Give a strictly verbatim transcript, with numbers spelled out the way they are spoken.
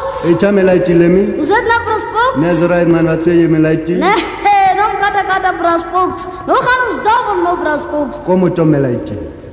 Brasbox. Eita melaiti lemi. Vous êtes là, Brasbox? Nezra manatse melaiti. Nee, non kata kata Brasbox. No gaan ons double no Brasbox. Como to melaiti.